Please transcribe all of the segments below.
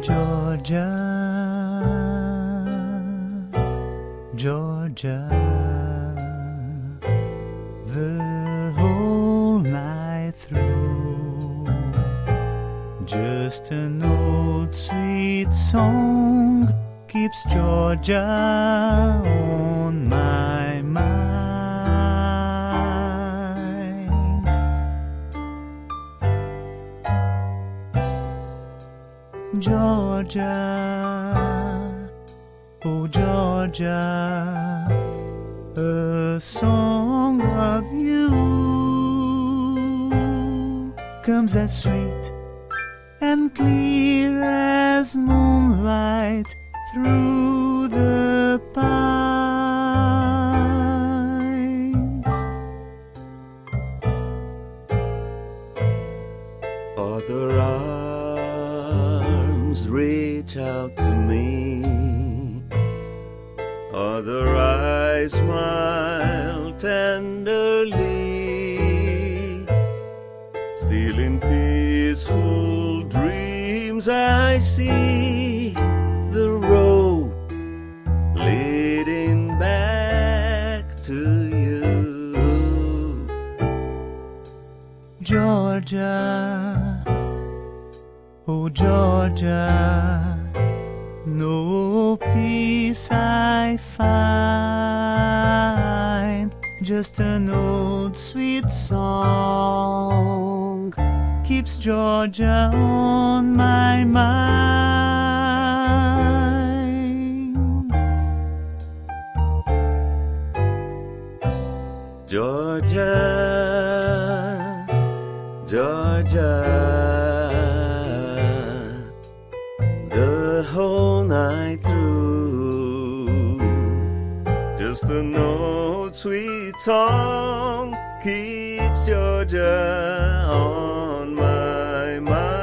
Georgia, Georgia, the whole night through, just an old sweet song keeps Georgia on my mind. Georgia, oh Georgia, a song of you comes as sweet and clear as moonlight through the pines. Other arms reach out to me, other eyes smile tenderly. Still in peaceful dreams I see the road leading back to you. Georgia, oh Georgia, no peace I find, just an old sweet song keeps Georgia on my mind. Georgia, Georgia, the whole night through, just an old sweet song keeps Georgia on my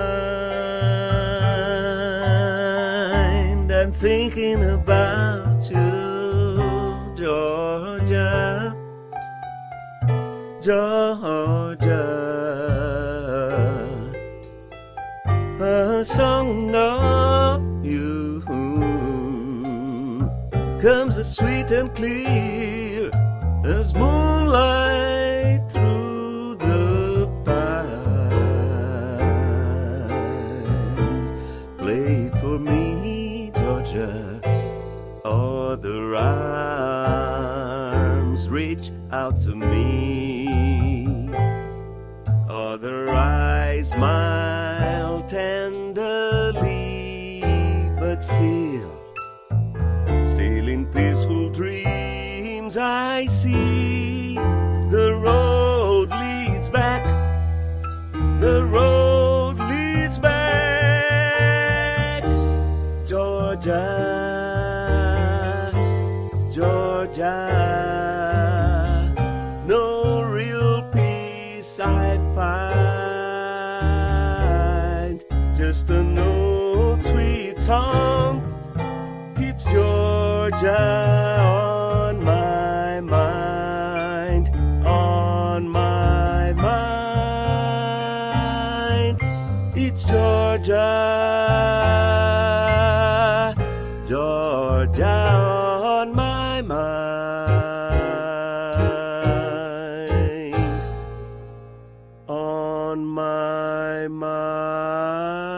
mind. I'm thinking about you, Georgia, Georgia, a song of you comes as sweet and clear as moonlight through the pines. Play it for me, Georgia. Other arms reach out to me, other eyes smile tenderly, but still in peaceful dreams I see the road leads back, the road leads back. Georgia, Georgia, no real peace I find, just an old sweet song keeps Georgia on my mind, on my mind. It's Georgia, Georgia on my mind, on my mind.